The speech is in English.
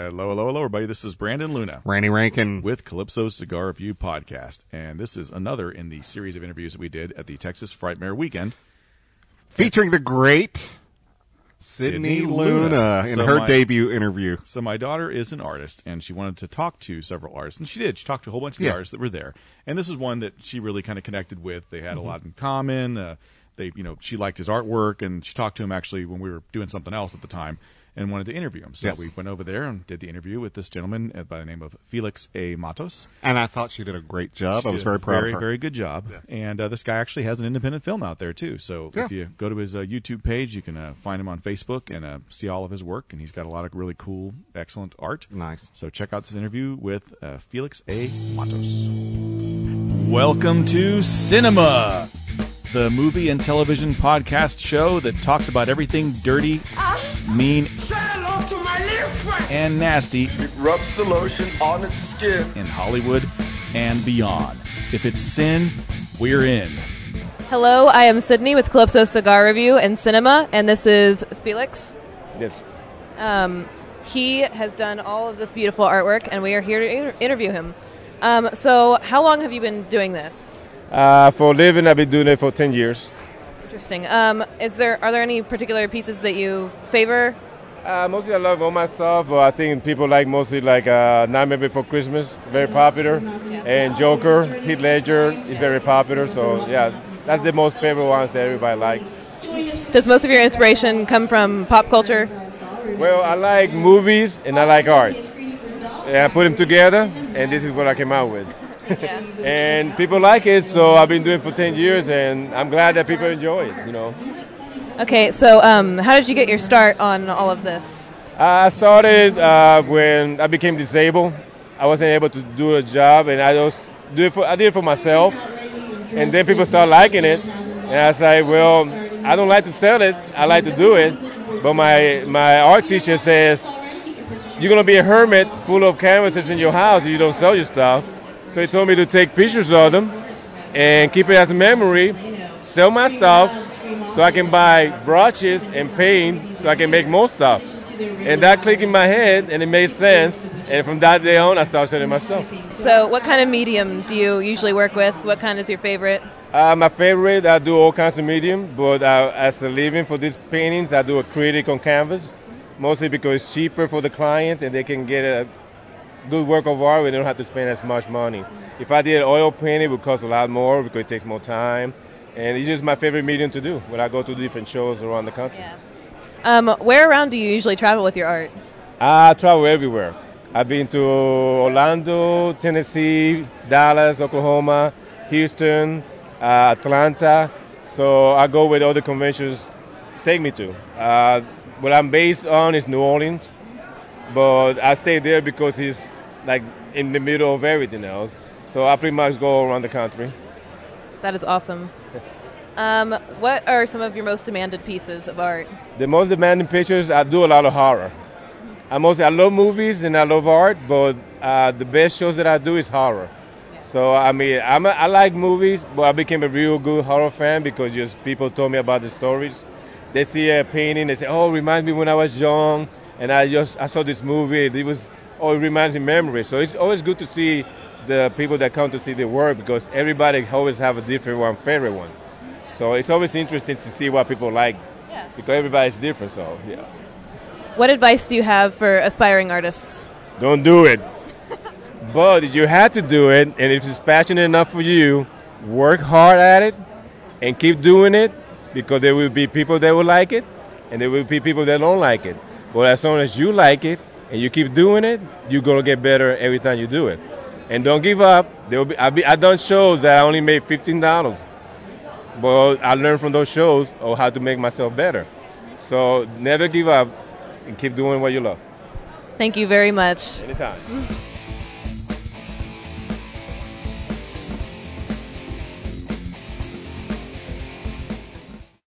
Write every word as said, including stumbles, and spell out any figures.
Hello, hello, hello, everybody. This is Brandon Luna. Randy Rankin. With Calypso Cigar Review Podcast. And this is another in the series of interviews that we did at the Texas Frightmare Weekend. Featuring the great Sydney Luna, Luna in so her my, debut interview. So my daughter is an artist, and she wanted to talk to several artists. And she did. She talked to a whole bunch of the yeah. artists that were there. And this is one that she really kind of connected with. They had mm-hmm. a lot in common. Uh, they, you know, she liked his artwork, and she talked to him actually when we were doing something else at the time. And wanted to interview him. So yes. we went over there and did the interview with this gentleman by the name of Felix A. Matos. And I thought she did a great job. She I was very proud very, of her. Very good job. Yes. And uh, this guy actually has an independent film out there, too. So yeah. if you go to his uh, YouTube page, you can uh, find him on Facebook and uh, see all of his work. And he's got a lot of really cool, excellent art. Nice. So check out this interview with uh, Felix A. Matos. Welcome to Cinema, the movie and television podcast show that talks about everything dirty, mean, and nasty. It rubs the lotion on its skin in Hollywood and beyond. If it's sin, we're in. Hello, I am Sydney with Calypso Cigar Review and Cinema, and this is Felix. Yes. Um, he has done all of this beautiful artwork, and we are here to inter- interview him. Um, so, how long have you been doing this? Uh, for a living, I've been doing it for ten years. Interesting. Um, is there are there any particular pieces that you favor? Uh, mostly I love all my stuff, but I think people like mostly like uh, Nightmare Before Christmas, very popular, yeah. and Joker, Heath Ledger is very popular. So yeah, that's the most favorite ones that everybody likes. Does most of your inspiration come from pop culture? Well, I like movies and I like art. And I put them together, and this is what I came out with. Yeah. And people like it, so I've been doing it for ten years, and I'm glad that people enjoy it. You know. Okay, so um, how did you get your start on all of this? I started uh, when I became disabled. I wasn't able to do a job, and I just do it for I did it for myself. And then people started liking it, and I was like, well, I don't like to sell it. I like to do it. But my my art teacher says you're gonna be a hermit full of canvases in your house if you don't sell your stuff. So he told me to take pictures of them and keep it as a memory, sell my stuff, so I can buy brushes and paint so I can make more stuff. And that clicked in my head, and it made sense. And from that day on, I started selling my stuff. So what kind of medium do you usually work with? What kind is your favorite? Uh, my favorite, I do all kinds of medium, but uh, as a living for these paintings, I do acrylic on canvas, mostly because it's cheaper for the client, and they can get a good work of art where they don't have to spend as much money. If I did oil painting, it would cost a lot more because it takes more time. And it's just my favorite medium to do when I go to different shows around the country. Yeah. Um, where around do you usually travel with your art? I travel everywhere. I've been to Orlando, Tennessee, Dallas, Oklahoma, Houston, uh, Atlanta. So I go where all the conventions take me to. Uh, what I'm based on is New Orleans, but I stay there because it's like in the middle of everything else. So I pretty much go around the country. That is awesome. Um, what are some of your most demanded pieces of art? The most demanding pictures, I do a lot of horror. I mostly I love movies and I love art, but uh, the best shows that I do is horror. So I mean, I'm a, I like movies, but I became a real good horror fan because just people told me about the stories. They see a painting, they say, "Oh, it reminds me when I was young," and I just I saw this movie. It was oh, it reminds me of memory. So it's always good to see the people that come to see the work because everybody always have a different one, favorite one. So it's always interesting to see what people like yeah. because everybody's different. So yeah. What advice do you have for aspiring artists? Don't do it. But if you had to do it, and if it's passionate enough for you, work hard at it and keep doing it because there will be people that will like it and there will be people that don't like it. But as long as you like it and you keep doing it, you're going to get better every time you do it. And don't give up. There will be, I be, I've done shows that I only made fifteen dollars. But I learned from those shows of how to make myself better. So never give up and keep doing what you love. Thank you very much. Anytime.